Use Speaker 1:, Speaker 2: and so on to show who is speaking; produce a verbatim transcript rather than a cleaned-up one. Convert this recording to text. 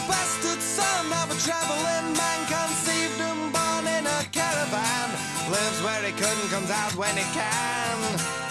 Speaker 1: bastard son of a traveling man, conceived and born in a caravan, lives where he couldn't, comes out when he can.